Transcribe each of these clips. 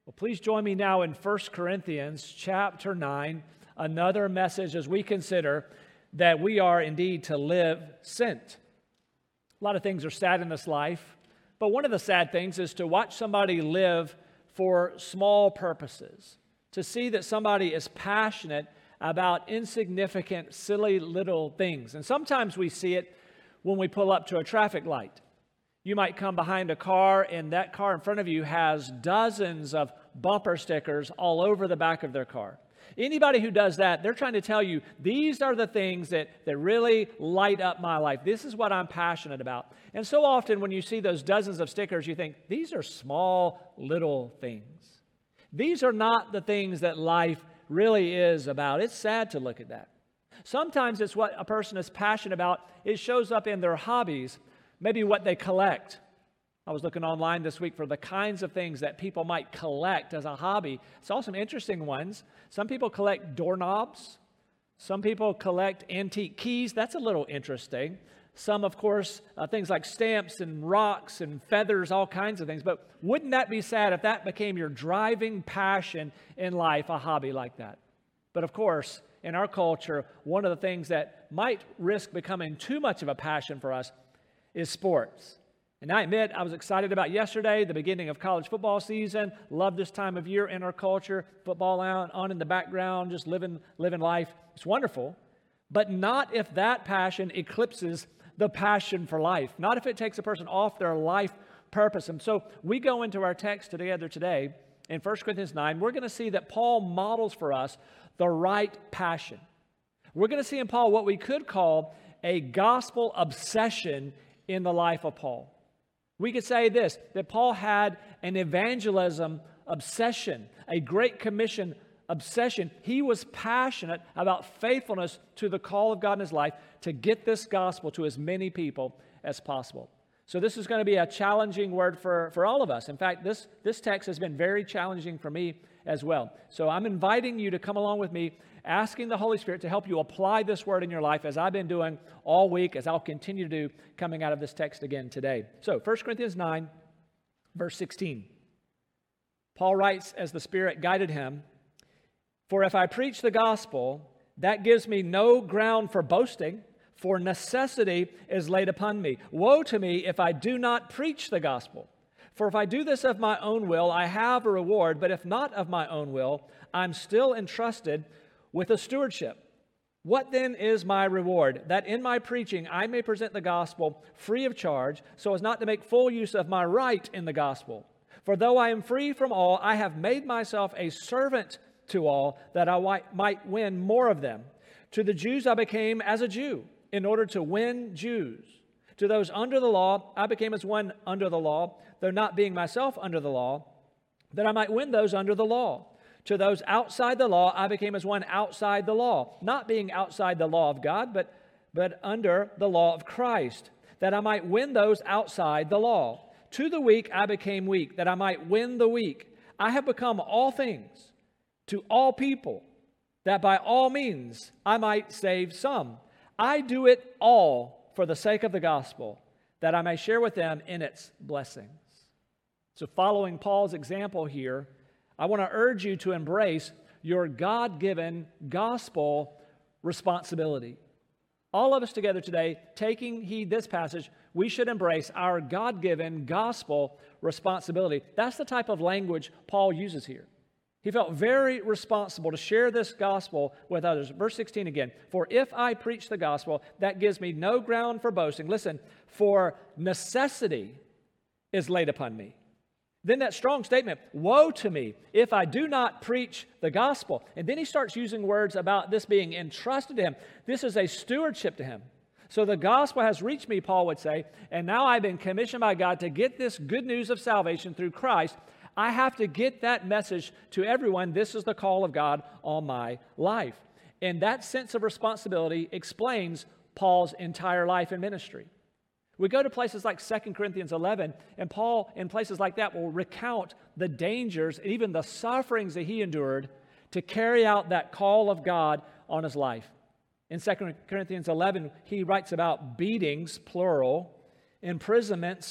Well, please join me now in 1 Corinthians chapter 9, another message as we consider that we are indeed to live sent. A lot of things are sad in this life, but one of the sad things is to watch somebody live for small purposes, to see that somebody is passionate about insignificant, silly little things. And sometimes we see it when we pull up to a traffic light. You might come behind a car, and that car in front of you has dozens of bumper stickers all over the back of their car. Anybody who does that, they're trying to tell you, these are the things that really light up my life. This is what I'm passionate about. And so often when you see those dozens of stickers, you think, these are small, little things. These are not the things that life really is about. It's sad to look at that. Sometimes it's what a person is passionate about. It shows up in their hobbies, maybe what they collect. I was looking online this week for the kinds of things that people might collect as a hobby. Saw some interesting ones. Some people collect doorknobs. Some people collect antique keys. That's a little interesting. Some, of course, things like stamps and rocks and feathers, all kinds of things. But wouldn't that be sad if that became your driving passion in life, a hobby like that? But of course, in our culture, one of the things that might risk becoming too much of a passion for us is sports. And I admit, I was excited about yesterday, the beginning of college football season. Love this time of year in our culture. Football on in the background, just living life. It's wonderful. But not if that passion eclipses the passion for life. Not if it takes a person off their life purpose. And so we go into our text together today in 1 Corinthians 9. We're going to see that Paul models for us the right passion. We're going to see in Paul what we could call a gospel obsession in the life of Paul. We could say this, that Paul had an evangelism obsession, a Great Commission obsession. He was passionate about faithfulness to the call of God in his life to get this gospel to as many people as possible. So this is going to be a challenging word for all of us. In fact, this text has been very challenging for me as well. So I'm inviting you to come along with me, asking the Holy Spirit to help you apply this word in your life as I've been doing all week, as I'll continue to do coming out of this text again today. So 1 Corinthians 9, verse 16. Paul writes as the Spirit guided him, "For if I preach the gospel, that gives me no ground for boasting, for necessity is laid upon me. Woe to me if I do not preach the gospel. For if I do this of my own will, I have a reward, but if not of my own will, I'm still entrusted with a stewardship. What then is my reward? That in my preaching I may present the gospel free of charge, so as not to make full use of my right in the gospel. For though I am free from all, I have made myself a servant to all, that I might win more of them. To the Jews I became as a Jew, in order to win Jews. To those under the law, I became as one under the law, though not being myself under the law, that I might win those under the law. To those outside the law, I became as one outside the law, not being outside the law of God, but under the law of Christ, that I might win those outside the law. To the weak I became weak, that I might win the weak. I have become all things to all people, that by all means I might save some. I do it all for the sake of the gospel, that I may share with them in its blessings." So following Paul's example here, I want to urge you to embrace your God-given gospel responsibility. All of us together today, taking heed this passage, we should embrace our God-given gospel responsibility. That's the type of language Paul uses here. He felt very responsible to share this gospel with others. Verse 16 again, "For if I preach the gospel, that gives me no ground for boasting." Listen, "for necessity is laid upon me." Then that strong statement, "Woe to me if I do not preach the gospel." And then he starts using words about this being entrusted to him. This is a stewardship to him. So the gospel has reached me, Paul would say, and now I've been commissioned by God to get this good news of salvation through Christ. I have to get that message to everyone. This is the call of God on my life. And that sense of responsibility explains Paul's entire life and ministry. We go to places like 2 Corinthians 11, and Paul, in places like that, will recount the dangers and even the sufferings that he endured to carry out that call of God on his life. In 2 Corinthians 11, he writes about beatings, plural, imprisonments,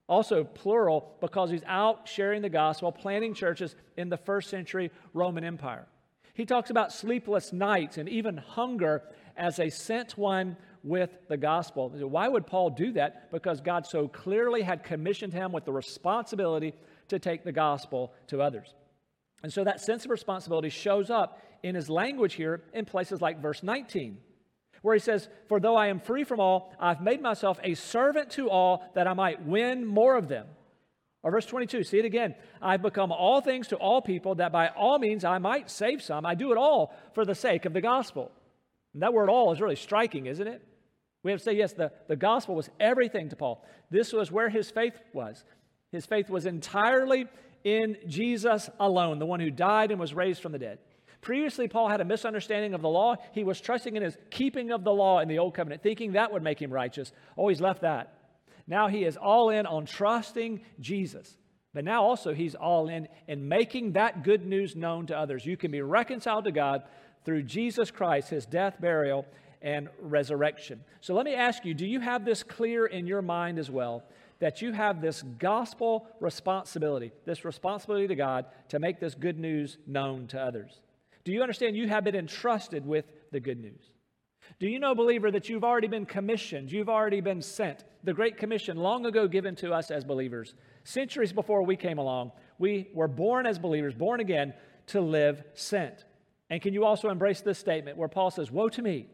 Also plural because he's out sharing the gospel, planting churches in the first century Roman Empire. He talks about sleepless nights and even hunger as a sent one with the gospel. Why would Paul do that? Because God so clearly had commissioned him with the responsibility to take the gospel to others. And so that sense of responsibility shows up in his language here in places like verse 19, where he says, "For though I am free from all, I've made myself a servant to all that I might win more of them." Or verse 22, see it again. "I've become all things to all people that by all means I might save some. I do it all for the sake of the gospel." And that word all is really striking, isn't it? We have to say, yes, the gospel was everything to Paul. This was where his faith was. His faith was entirely in Jesus alone, the one who died and was raised from the dead. Previously, Paul had a misunderstanding of the law. He was trusting in his keeping of the law in the Old Covenant, thinking that would make him righteous. Oh, he's left that. Now he is all in on trusting Jesus. But now also he's all in making that good news known to others. You can be reconciled to God through Jesus Christ, his death, burial, and resurrection. So let me ask you, do you have this clear in your mind as well, that you have this gospel responsibility, this responsibility to God to make this good news known to others? Do you understand you have been entrusted with the good news? Do you know, believer, that you've already been commissioned, you've already been sent? The Great Commission, long ago given to us as believers, centuries before we came along, we were born as believers, born again, to live sent. And can you also embrace this statement where Paul says, "Woe to me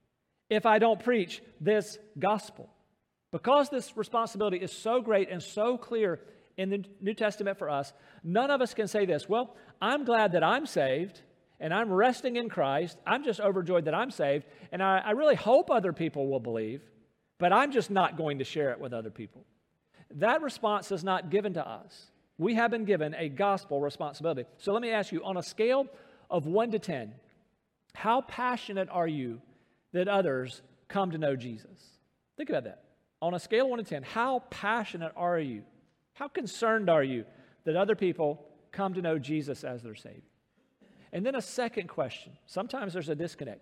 if I don't preach this gospel." Because this responsibility is so great and so clear in the New Testament for us, none of us can say this, "Well, I'm glad that I'm saved, and I'm resting in Christ. I'm just overjoyed that I'm saved, and I really hope other people will believe, but I'm just not going to share it with other people." That response is not given to us. We have been given a gospel responsibility. So let me ask you, on a scale of 1 to 10, how passionate are you that others come to know Jesus? Think about that. On a scale of 1 to 10, how passionate are you? How concerned are you that other people come to know Jesus as their Savior? And then a second question. Sometimes there's a disconnect.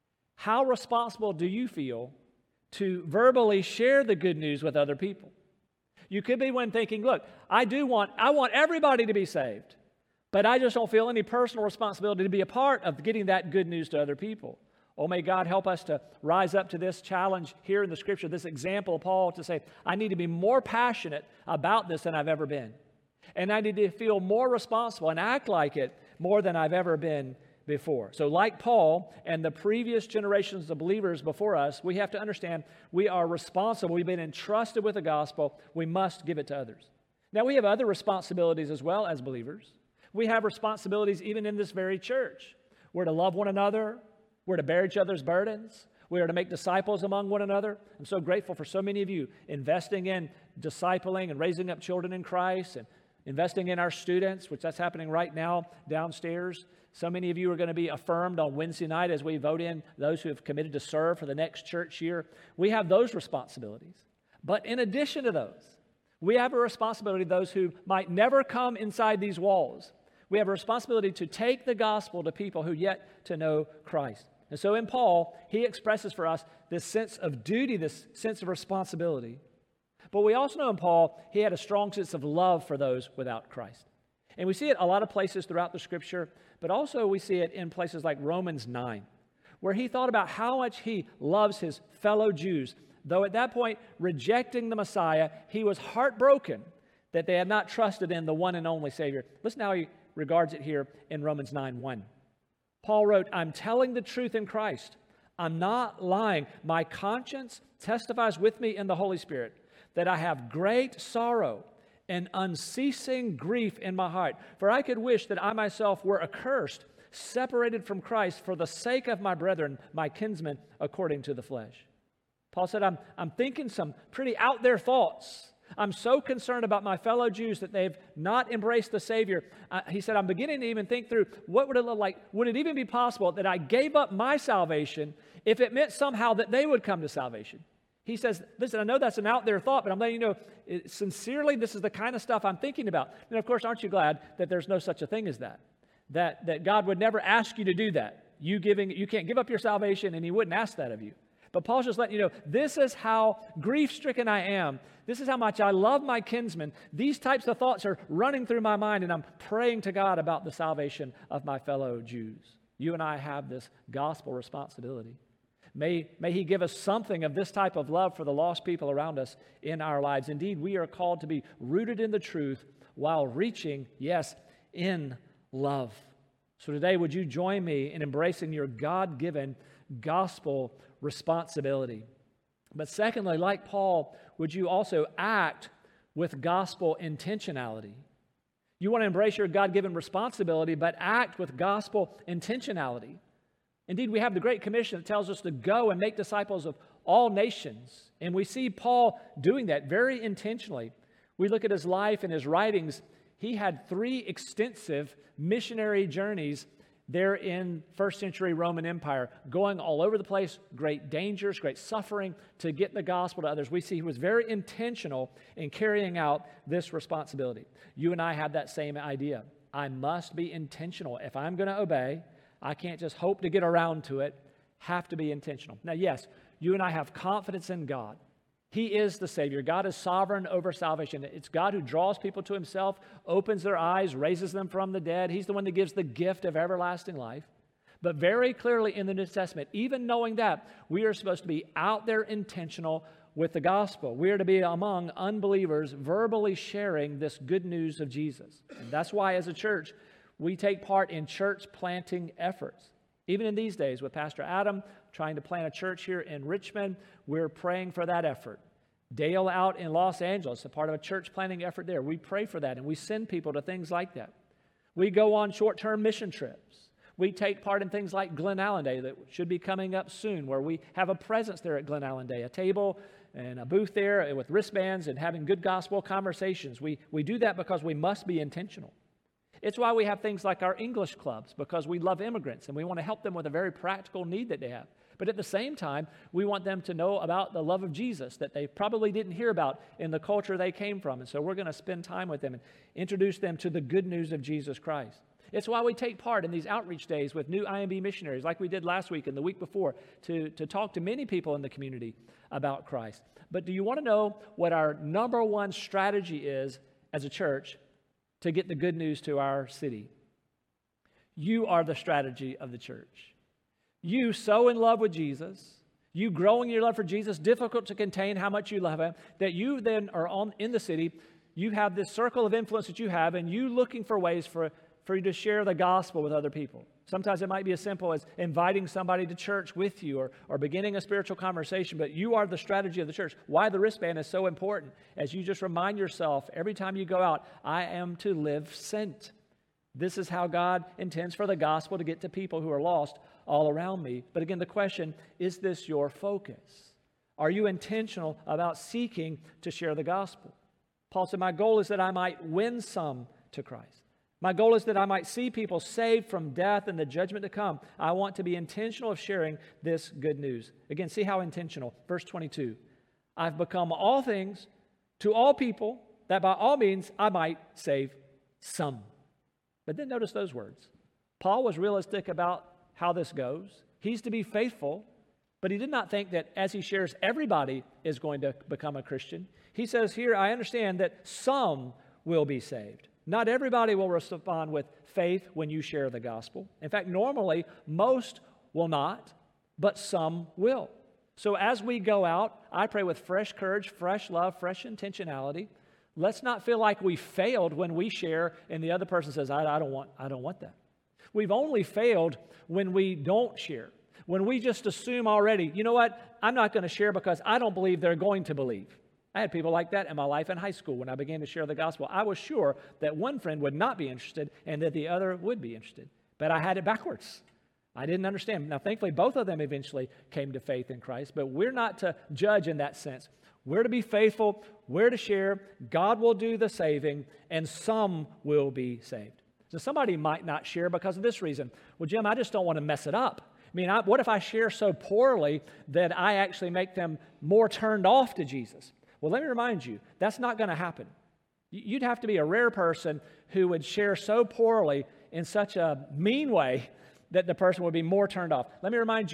How responsible do you feel to verbally share the good news with other people? You could be one thinking, look, I want everybody to be saved, but I just don't feel any personal responsibility to be a part of getting that good news to other people. Oh, may God help us to rise up to this challenge here in the Scripture, this example of Paul to say, I need to be more passionate about this than I've ever been. And I need to feel more responsible and act like it more than I've ever been before. So like Paul and the previous generations of believers before us, we have to understand we are responsible. We've been entrusted with the gospel. We must give it to others. Now, we have other responsibilities as well as believers. We have responsibilities even in this very church. We're to love one another. We're to bear each other's burdens. We are to make disciples among one another. I'm so grateful for so many of you investing in discipling and raising up children in Christ and investing in our students, which that's happening right now downstairs. So many of you are going to be affirmed on Wednesday night as we vote in those who have committed to serve for the next church year. We have those responsibilities. But in addition to those, we have a responsibility to those who might never come inside these walls. We have a responsibility to take the gospel to people who yet to know Christ. And so in Paul, he expresses for us this sense of duty, this sense of responsibility. But we also know in Paul, he had a strong sense of love for those without Christ. And we see it a lot of places throughout the Scripture, but also we see it in places like Romans 9, where he thought about how much he loves his fellow Jews. Though at that point, rejecting the Messiah, he was heartbroken that they had not trusted in the one and only Savior. Listen how he regards it here in Romans 9:1. Paul wrote, "I'm telling the truth in Christ. I'm not lying. My conscience testifies with me in the Holy Spirit that I have great sorrow and unceasing grief in my heart. For I could wish that I myself were accursed, separated from Christ for the sake of my brethren, my kinsmen, according to the flesh." Paul said, I'm thinking some pretty out there thoughts. I'm so concerned about my fellow Jews that they've not embraced the Savior. He said, I'm beginning to even think through what would it look like? Would it even be possible that I gave up my salvation if it meant somehow that they would come to salvation? He says, listen, I know that's an out there thought, but I'm letting you know, sincerely, this is the kind of stuff I'm thinking about. And of course, aren't you glad that there's no such a thing as that? That God would never ask you to do that. You can't give up your salvation, and He wouldn't ask that of you. But Paul's just letting you know, this is how grief-stricken I am. This is how much I love my kinsmen. These types of thoughts are running through my mind, and I'm praying to God about the salvation of my fellow Jews. You and I have this gospel responsibility. May He give us something of this type of love for the lost people around us in our lives. Indeed, we are called to be rooted in the truth while reaching, yes, in love. So today, would you join me in embracing your God-given gospel responsibility? But secondly, like Paul, would you also act with gospel intentionality? You want to embrace your God-given responsibility, but act with gospel intentionality. Indeed, we have the Great Commission that tells us to go and make disciples of all nations. And we see Paul doing that very intentionally. We look at his life and his writings. He had 3 extensive missionary journeys there in first century Roman Empire, going all over the place, great dangers, great suffering to get the gospel to others. We see he was very intentional in carrying out this responsibility. You and I have that same idea. I must be intentional. If I'm going to obey, I can't just hope to get around to it. Have to be intentional. Now, yes, you and I have confidence in God. He is the Savior. God is sovereign over salvation. It's God who draws people to Himself, opens their eyes, raises them from the dead. He's the one that gives the gift of everlasting life. But very clearly in the New Testament, even knowing that, we are supposed to be out there intentional with the gospel. We are to be among unbelievers, verbally sharing this good news of Jesus. And that's why, as a church, we take part in church planting efforts. Even in these days, with Pastor Adam trying to plant a church here in Richmond, we're praying for that effort. Dale out in Los Angeles, a part of a church planting effort there. We pray for that, and we send people to things like that. We go on short-term mission trips. We take part in things like Glen Allen Day that should be coming up soon, where we have a presence there at Glen Allen Day, a table and a booth there with wristbands and having good gospel conversations. We do that because we must be intentional. It's why we have things like our English clubs, because we love immigrants and we want to help them with a very practical need that they have. But at the same time, we want them to know about the love of Jesus that they probably didn't hear about in the culture they came from. And so we're going to spend time with them and introduce them to the good news of Jesus Christ. It's why we take part in these outreach days with new IMB missionaries like we did last week and the week before to talk to many people in the community about Christ. But do you want to know what our number one strategy is as a church to get the good news to our city? You are the strategy of the church. You so in love with Jesus, you growing your love for Jesus, difficult to contain how much you love Him, that you then are in the city, you have this circle of influence that you have, and you looking for ways for you to share the gospel with other people. Sometimes it might be as simple as inviting somebody to church with you or beginning a spiritual conversation, but you are the strategy of the church. Why the wristband is so important, as you just remind yourself every time you go out, I am to live sent. This is how God intends for the gospel to get to people who are lost all around me. But again, the question, is this your focus? Are you intentional about seeking to share the gospel? Paul said, my goal is that I might win some to Christ. My goal is that I might see people saved from death and the judgment to come. I want to be intentional of sharing this good news. Again, see how intentional. Verse 22, I've become all things to all people, that by all means I might save some. But then notice those words. Paul was realistic about how this goes. He's to be faithful, but he did not think that as he shares, everybody is going to become a Christian. He says here, I understand that some will be saved. Not everybody will respond with faith when you share the gospel. In fact, normally, most will not, but some will. So as we go out, I pray with fresh courage, fresh love, fresh intentionality. Let's not feel like we failed when we share and the other person says, I don't want that. We've only failed when we don't share. When we just assume already, you know what, I'm not going to share because I don't believe they're going to believe. I had people like that in my life in high school when I began to share the gospel. I was sure that one friend would not be interested and that the other would be interested. But I had it backwards. I didn't understand. Now, thankfully, both of them eventually came to faith in Christ, but we're not to judge in that sense. We're to be faithful. We're to share. God will do the saving, and some will be saved. So somebody might not share because of this reason. Well, Jim, I just don't want to mess it up. I mean, what if I share so poorly that I actually make them more turned off to Jesus? Well, let me remind you, that's not going to happen. You'd have to be a rare person who would share so poorly in such a mean way that the person would be more turned off. Let me remind you,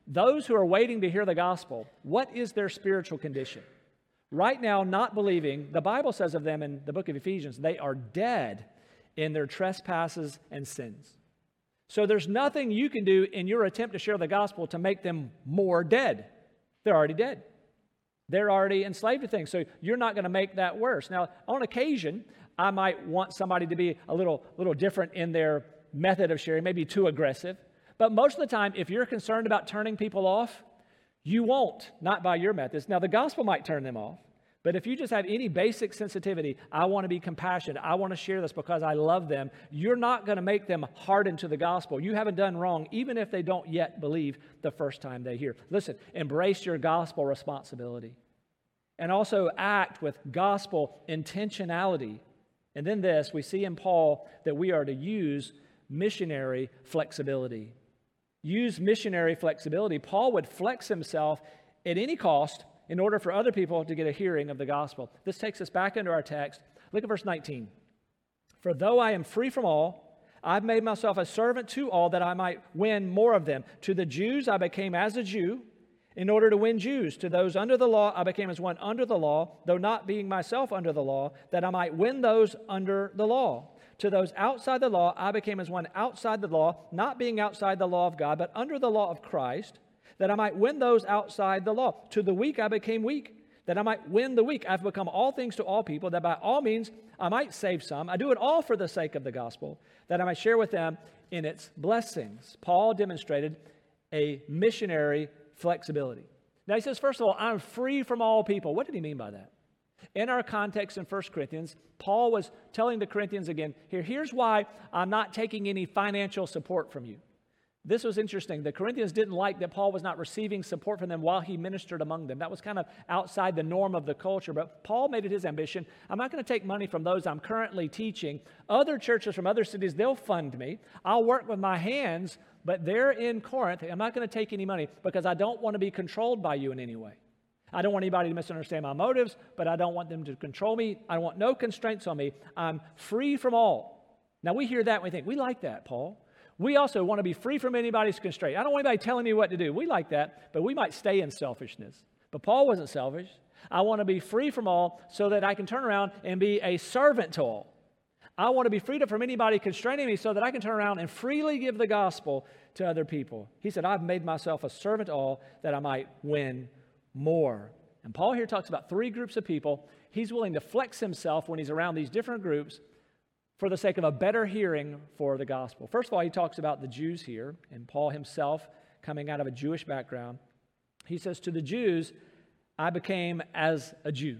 Those who are waiting to hear the gospel, what is their spiritual condition? Right now, not believing, the Bible says of them in the book of Ephesians, they are dead in their trespasses and sins. So there's nothing you can do in your attempt to share the gospel to make them more dead. They're already dead. They're already enslaved to things. So you're not going to make that worse. Now, on occasion, I might want somebody to be a little different in their method of sharing, maybe too aggressive. But most of the time, if you're concerned about turning people off, you won't, not by your methods. Now, the gospel might turn them off. But if you just have any basic sensitivity, I want to be compassionate, I want to share this because I love them, you're not going to make them hardened to the gospel. You haven't done wrong, even if they don't yet believe the first time they hear. Listen, embrace your gospel responsibility. And also act with gospel intentionality. And then this, we see in Paul that we are to use missionary flexibility. Use missionary flexibility. Paul would flex himself at any cost in order for other people to get a hearing of the gospel. This takes us back into our text. Look at verse 19. For though I am free from all, I've made myself a servant to all that I might win more of them. To the Jews I became as a Jew in order to win Jews. To those under the law I became as one under the law, though not being myself under the law, that I might win those under the law. To those outside the law I became as one outside the law, not being outside the law of God, but under the law of Christ, that I might win those outside the law. To the weak I became weak, that I might win the weak. I've become all things to all people, that by all means I might save some. I do it all for the sake of the gospel, that I might share with them in its blessings. Paul demonstrated a missionary flexibility. Now he says, first of all, I'm free from all people. What did he mean by that? In our context in 1 Corinthians, Paul was telling the Corinthians again, here's why I'm not taking any financial support from you. This was interesting. The Corinthians didn't like that Paul was not receiving support from them while he ministered among them. That was kind of outside the norm of the culture. But Paul made it his ambition. I'm not going to take money from those I'm currently teaching. Other churches from other cities, they'll fund me. I'll work with my hands, but they're in Corinth. I'm not going to take any money because I don't want to be controlled by you in any way. I don't want anybody to misunderstand my motives, but I don't want them to control me. I want no constraints on me. I'm free from all. Now we hear that and we think, we like that, Paul. We also want to be free from anybody's constraint. I don't want anybody telling me what to do. We like that, but we might stay in selfishness. But Paul wasn't selfish. I want to be free from all so that I can turn around and be a servant to all. I want to be freed from anybody constraining me so that I can turn around and freely give the gospel to other people. He said, I've made myself a servant to all that I might win more. And Paul here talks about three groups of people. He's willing to flex himself when he's around these different groups for the sake of a better hearing for the gospel. First of all, he talks about the Jews here, and Paul himself coming out of a Jewish background. He says, to the Jews, I became as a Jew.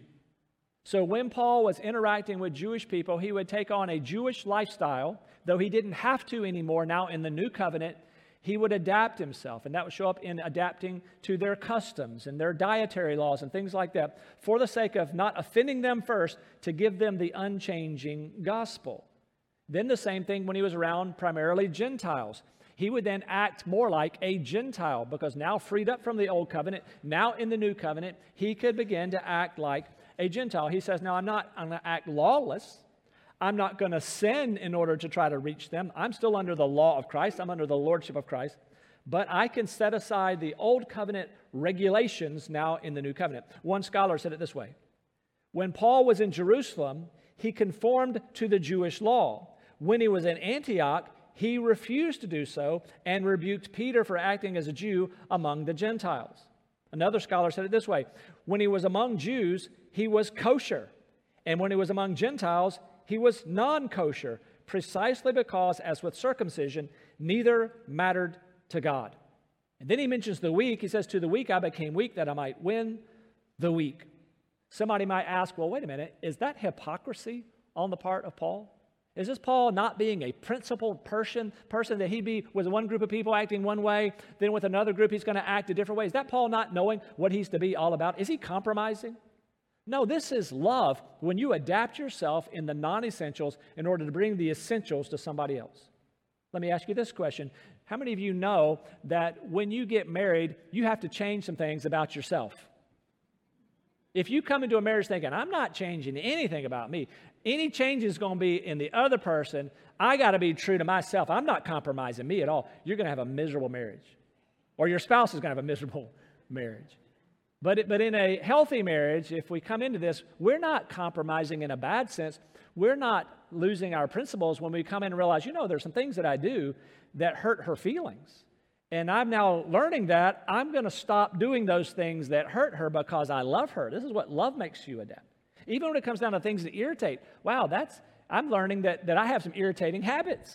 So when Paul was interacting with Jewish people, he would take on a Jewish lifestyle, though he didn't have to anymore. Now in the new covenant, he would adapt himself, and that would show up in adapting to their customs and their dietary laws and things like that, for the sake of not offending them first, to give them the unchanging gospel. Then the same thing when he was around primarily Gentiles. He would then act more like a Gentile, because now freed up from the old covenant, now in the new covenant, he could begin to act like a Gentile. He says, now I'm going to act lawless. I'm not going to sin in order to try to reach them. I'm still under the law of Christ. I'm under the lordship of Christ. But I can set aside the old covenant regulations now in the new covenant. One scholar said it this way. When Paul was in Jerusalem, he conformed to the Jewish law. When he was in Antioch, he refused to do so and rebuked Peter for acting as a Jew among the Gentiles. Another scholar said it this way. When he was among Jews, he was kosher. And when he was among Gentiles, he was non-kosher, precisely because, as with circumcision, neither mattered to God. And then he mentions the weak. He says, to the weak I became weak that I might win the weak. Somebody might ask, well, wait a minute, is that hypocrisy on the part of Paul? Is this Paul not being a principled person that he'd be with one group of people acting one way, then with another group he's going to act a different way? Is that Paul not knowing what he's to be all about? Is he compromising? No, this is love when you adapt yourself in the non-essentials in order to bring the essentials to somebody else. Let me ask you this question. How many of you know that when you get married, you have to change some things about yourself? If you come into a marriage thinking, I'm not changing anything about me, any change is going to be in the other person, I got to be true to myself. I'm not compromising me at all. You're going to have a miserable marriage. or your spouse is going to have a miserable marriage. But in a healthy marriage, if we come into this, we're not compromising in a bad sense. We're not losing our principles when we come in and realize, there's some things that I do that hurt her feelings. And I'm now learning that I'm going to stop doing those things that hurt her because I love her. This is what love makes you adapt. Even when it comes down to things that irritate, I'm learning that I have some irritating habits.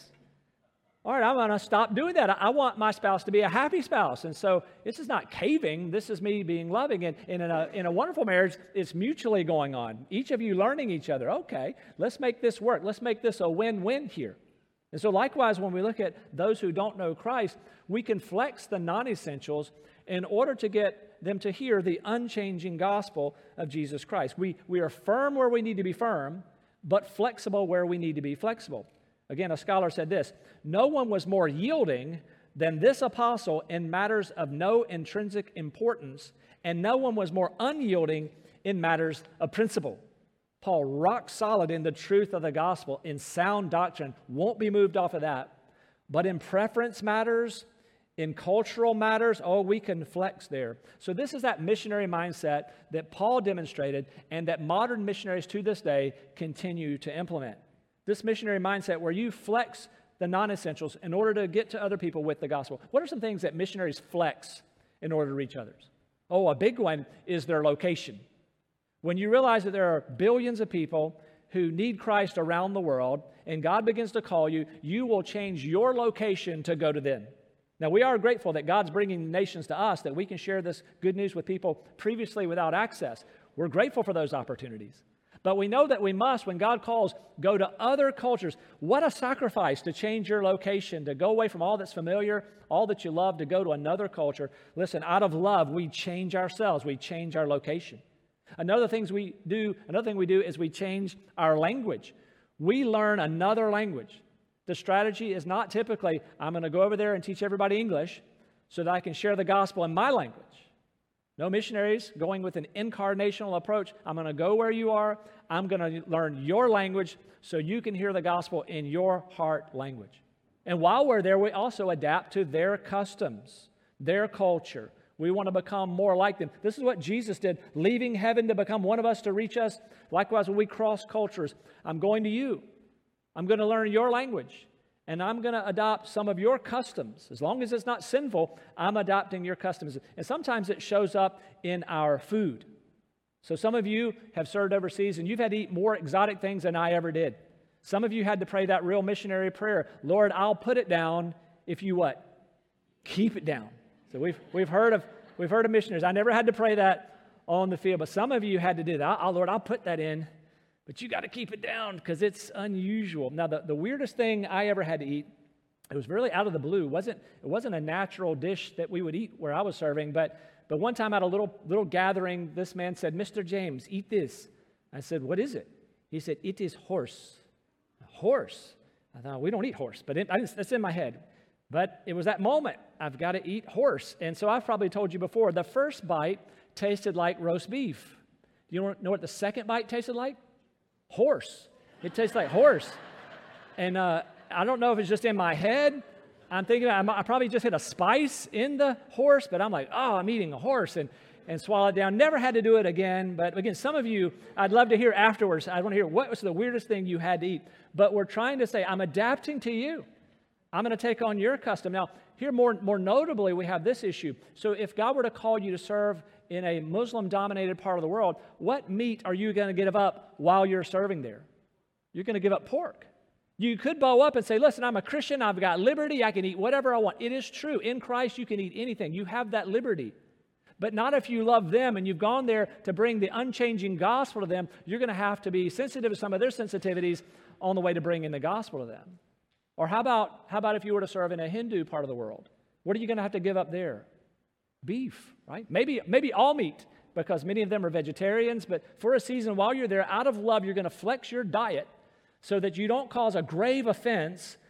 All right, I'm going to stop doing that. I want my spouse to be a happy spouse. And so this is not caving. This is me being loving. And in a wonderful marriage, it's mutually going on. Each of you learning each other. Okay, let's make this work. Let's make this a win-win here. And so likewise, when we look at those who don't know Christ, we can flex the non-essentials in order to get them to hear the unchanging gospel of Jesus Christ. We are firm where we need to be firm, but flexible where we need to be flexible. Again, a scholar said this, no one was more yielding than this apostle in matters of no intrinsic importance, and no one was more unyielding in matters of principle. Paul, rock solid in the truth of the gospel, in sound doctrine, won't be moved off of that. But in preference matters, in cultural matters, we can flex there. So this is that missionary mindset that Paul demonstrated and that modern missionaries to this day continue to implement. This missionary mindset where you flex the non-essentials in order to get to other people with the gospel. What are some things that missionaries flex in order to reach others? A big one is their location. When you realize that there are billions of people who need Christ around the world, and God begins to call you, you will change your location to go to them. Now, we are grateful that God's bringing nations to us, that we can share this good news with people previously without access. We're grateful for those opportunities. But we know that we must, when God calls, go to other cultures. What a sacrifice to change your location, to go away from all that's familiar, all that you love, to go to another culture. Listen, out of love, we change ourselves. We change our location. Another thing we do is we change our language. We learn another language. The strategy is not typically, I'm going to go over there and teach everybody English so that I can share the gospel in my language. No missionaries going with an incarnational approach. I'm going to go where you are. I'm going to learn your language so you can hear the gospel in your heart language. And while we're there, we also adapt to their customs, their culture. We want to become more like them. This is what Jesus did, leaving heaven to become one of us to reach us. Likewise, when we cross cultures, I'm going to you. I'm going to learn your language. And I'm going to adopt some of your customs. As long as it's not sinful, I'm adopting your customs. And sometimes it shows up in our food. So some of you have served overseas and you've had to eat more exotic things than I ever did. Some of you had to pray that real missionary prayer. Lord, I'll put it down if you what? Keep it down. So we've heard of missionaries. I never had to pray that on the field, but some of you had to do that. Lord, I'll put that in. But you got to keep it down because it's unusual. Now, the weirdest thing I ever had to eat, it was really out of the blue. It wasn't a natural dish that we would eat where I was serving, but one time at a little gathering, this man said, Mr. James, eat this. I said, what is it? He said, it is horse. Horse? I thought, we don't eat horse, but that's in my head. But it was that moment, I've got to eat horse. And so I've probably told you before, the first bite tasted like roast beef. Do you know what the second bite tasted like? Horse. It tastes like horse. And I don't know if it's just in my head. I'm thinking I probably just hit a spice in the horse, but I'm like, I'm eating a horse and swallow it down. Never had to do it again. But again, some of you, I'd love to hear afterwards. I want to hear what was the weirdest thing you had to eat. But we're trying to say, I'm adapting to you. I'm going to take on your custom. Now, here more notably, we have this issue. So if God were to call you to serve in a Muslim-dominated part of the world, what meat are you going to give up while you're serving there? You're going to give up pork. You could bow up and say, listen, I'm a Christian. I've got liberty. I can eat whatever I want. It is true. In Christ, you can eat anything. You have that liberty. But not if you love them and you've gone there to bring the unchanging gospel to them. You're going to have to be sensitive to some of their sensitivities on the way to bringing the gospel to them. Or how about if you were to serve in a Hindu part of the world? What are you going to have to give up there? Beef, right? Maybe all meat, because many of them are vegetarians. But for a season, while you're there, out of love, you're going to flex your diet so that you don't cause a grave offense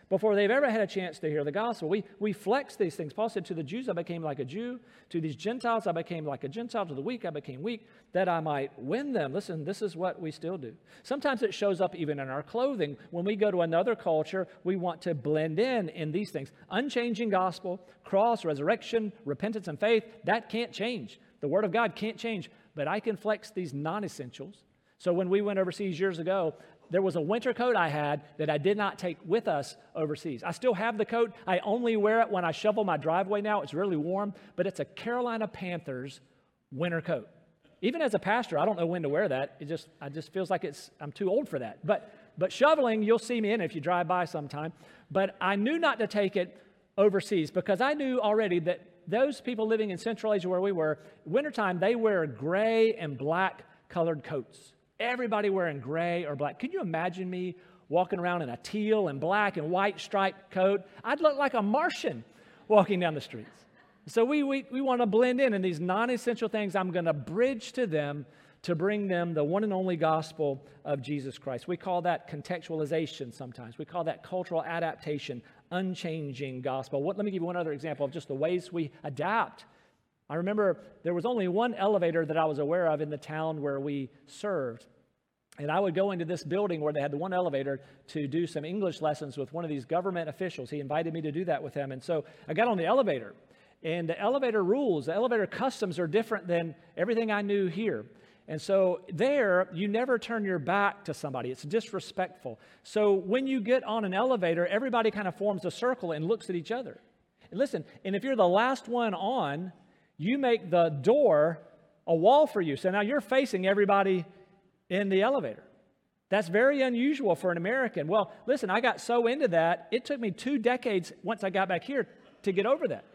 before they've ever had a chance to hear the gospel. We flex these things. Paul said, to the Jews I became like a Jew. To these Gentiles I became like a Gentile. To the weak I became weak, that I might win them. Listen, this is what we still do. Sometimes it shows up even in our clothing. When we go to another culture, we want to blend in these things. Unchanging gospel, cross, resurrection, repentance, and faith, that can't change. The Word of God can't change. But I can flex these non-essentials. So when we went overseas years ago, there was a winter coat I had that I did not take with us overseas. I still have the coat. I only wear it when I shovel my driveway now. It's really warm, but it's a Carolina Panthers winter coat. Even as a pastor, I don't know when to wear that. It just feels like I'm too old for that. But shoveling, you'll see me in it if you drive by sometime. But I knew not to take it overseas because I knew already that those people living in Central Asia where we were, wintertime, they wear gray and black colored coats. Everybody wearing gray or black. Can you imagine me walking around in a teal and black and white striped coat? I'd look like a Martian walking down the streets. So we want to blend in these non-essential things. I'm going to bridge to them to bring them the one and only gospel of Jesus Christ. We call that contextualization sometimes. We call that cultural adaptation, unchanging gospel. Let me give you one other example of just the ways we adapt. I remember there was only one elevator that I was aware of in the town where we served. And I would go into this building where they had the one elevator to do some English lessons with one of these government officials. He invited me to do that with him. And so I got on the elevator. And the elevator rules, the elevator customs are different than everything I knew here. And so there, you never turn your back to somebody. It's disrespectful. So when you get on an elevator, everybody kind of forms a circle and looks at each other. And listen, and if you're the last one on, you make the door a wall for you. So now you're facing everybody in the elevator. That's very unusual for an American. Well, listen, I got so into that, it took me 2 decades once I got back here to get over that.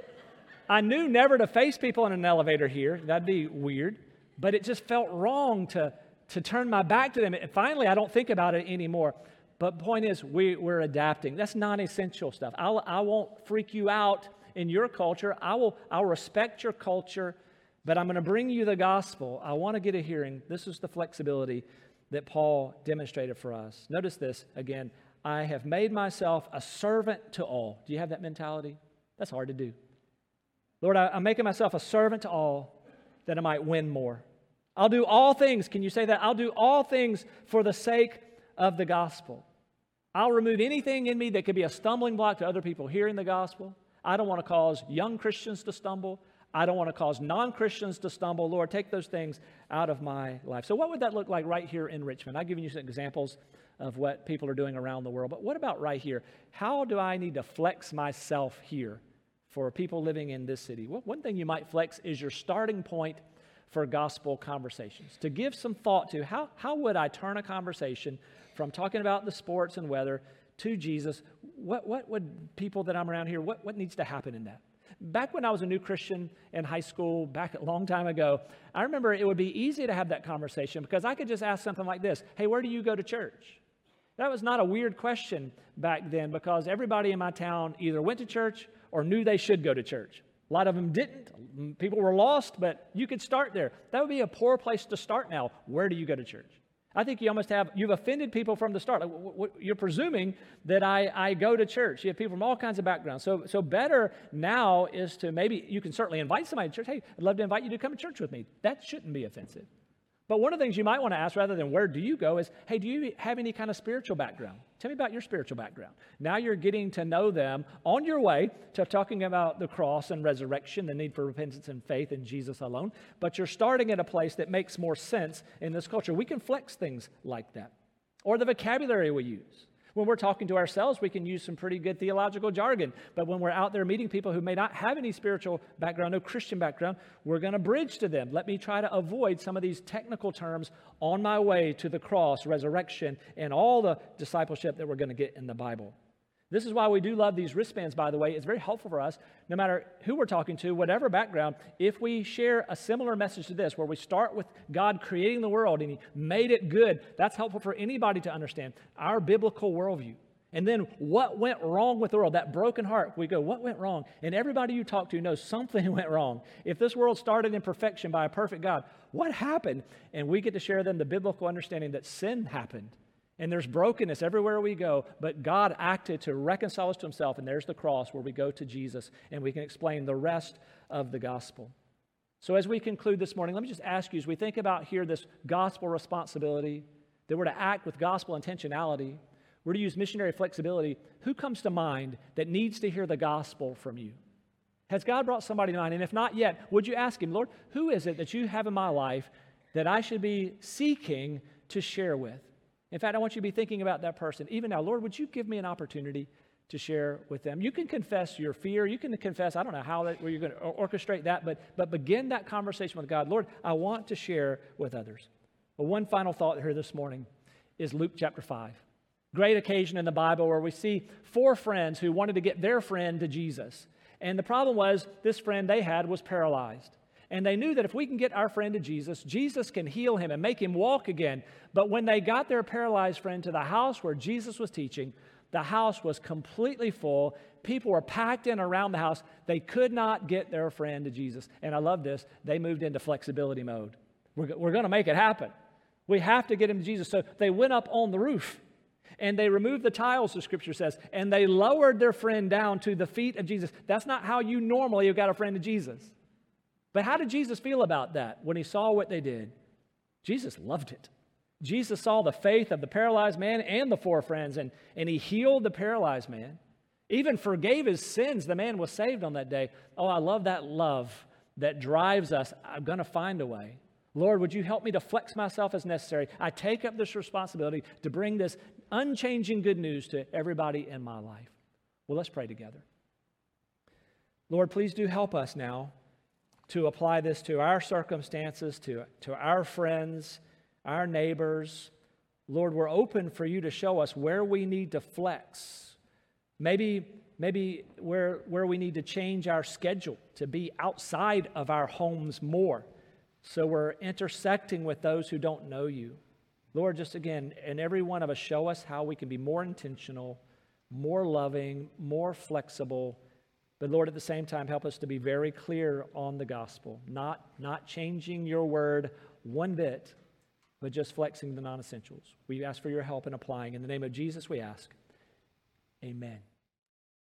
I knew never to face people in an elevator here. That'd be weird. But it just felt wrong to turn my back to them. And finally, I don't think about it anymore. But the point is, we're adapting. That's non-essential stuff. I won't freak you out in your culture. I'll respect your culture, but I'm going to bring you the gospel. I want to get a hearing. This is the flexibility that Paul demonstrated for us. Notice this again. I have made myself a servant to all. Do you have that mentality? That's hard to do. Lord, I'm making myself a servant to all that I might win more. I'll do all things. Can you say that? I'll do all things for the sake of the gospel. I'll remove anything in me that could be a stumbling block to other people hearing the gospel. I don't want to cause young Christians to stumble. I don't want to cause non-Christians to stumble. Lord, take those things out of my life. So what would that look like right here in Richmond? I've given you some examples of what people are doing around the world. But what about right here? How do I need to flex myself here for people living in this city? Well, one thing you might flex is your starting point for gospel conversations. To give some thought to how would I turn a conversation from talking about the sports and weather to Jesus? What would people that I'm around here, what needs to happen in that? Back when I was a new Christian in high school, back a long time ago, I remember it would be easy to have that conversation because I could just ask something like this: hey, where do you go to church? That was not a weird question back then because everybody in my town either went to church or knew they should go to church. A lot of them didn't. People were lost, but you could start there. That would be a poor place to start now. Where do you go to church? I think you've offended people from the start. You're presuming that I go to church. You have people from all kinds of backgrounds. So better now is to maybe, you can certainly invite somebody to church. Hey, I'd love to invite you to come to church with me. That shouldn't be offensive. But one of the things you might want to ask rather than where do you go is, hey, do you have any kind of spiritual background? Tell me about your spiritual background. Now you're getting to know them on your way to talking about the cross and resurrection, the need for repentance and faith in Jesus alone. But you're starting at a place that makes more sense in this culture. We can flex things like that. Or the vocabulary we use. When we're talking to ourselves, we can use some pretty good theological jargon. But when we're out there meeting people who may not have any spiritual background, no Christian background, we're going to bridge to them. Let me try to avoid some of these technical terms on my way to the cross, resurrection, and all the discipleship that we're going to get in the Bible. This is why we do love these wristbands, by the way. It's very helpful for us, no matter who we're talking to, whatever background. If we share a similar message to this, where we start with God creating the world and He made it good, that's helpful for anybody to understand our biblical worldview. And then what went wrong with the world, that broken heart, we go, what went wrong? And everybody you talk to knows something went wrong. If this world started in perfection by a perfect God, what happened? And we get to share them the biblical understanding that sin happened. And there's brokenness everywhere we go, but God acted to reconcile us to himself, and there's the cross where we go to Jesus, and we can explain the rest of the gospel. So as we conclude this morning, let me just ask you, as we think about here this gospel responsibility, that we're to act with gospel intentionality, we're to use missionary flexibility, who comes to mind that needs to hear the gospel from you? Has God brought somebody to mind? And if not yet, would you ask him, Lord, who is it that you have in my life that I should be seeking to share with? In fact, I want you to be thinking about that person. Even now, Lord, would you give me an opportunity to share with them? You can confess your fear. You can confess, I don't know where you're going to orchestrate that, but begin that conversation with God. Lord, I want to share with others. Well, one final thought here this morning is Luke chapter 5. Great occasion in the Bible where we see 4 friends who wanted to get their friend to Jesus. And the problem was this friend they had was paralyzed. And they knew that if we can get our friend to Jesus, Jesus can heal him and make him walk again. But when they got their paralyzed friend to the house where Jesus was teaching, the house was completely full. People were packed in around the house. They could not get their friend to Jesus. And I love this. They moved into flexibility mode. We're going to make it happen. We have to get him to Jesus. So they went up on the roof. And they removed the tiles, the scripture says, and they lowered their friend down to the feet of Jesus. That's not how you normally have got a friend to Jesus. But how did Jesus feel about that when he saw what they did? Jesus loved it. Jesus saw the faith of the paralyzed man and the 4 friends, and he healed the paralyzed man, even forgave his sins. The man was saved on that day. Oh, I love that love that drives us. I'm going to find a way. Lord, would you help me to flex myself as necessary? I take up this responsibility to bring this unchanging good news to everybody in my life. Well, let's pray together. Lord, please do help us now to apply this to our circumstances, to our friends, our neighbors. Lord, we're open for you to show us where we need to flex. Maybe where we need to change our schedule to be outside of our homes more. So we're intersecting with those who don't know you. Lord, just again, and every one of us, show us how we can be more intentional, more loving, more flexible. But Lord, at the same time, help us to be very clear on the gospel, not changing your word one bit, but just flexing the non-essentials. We ask for your help in applying. In the name of Jesus, we ask. Amen.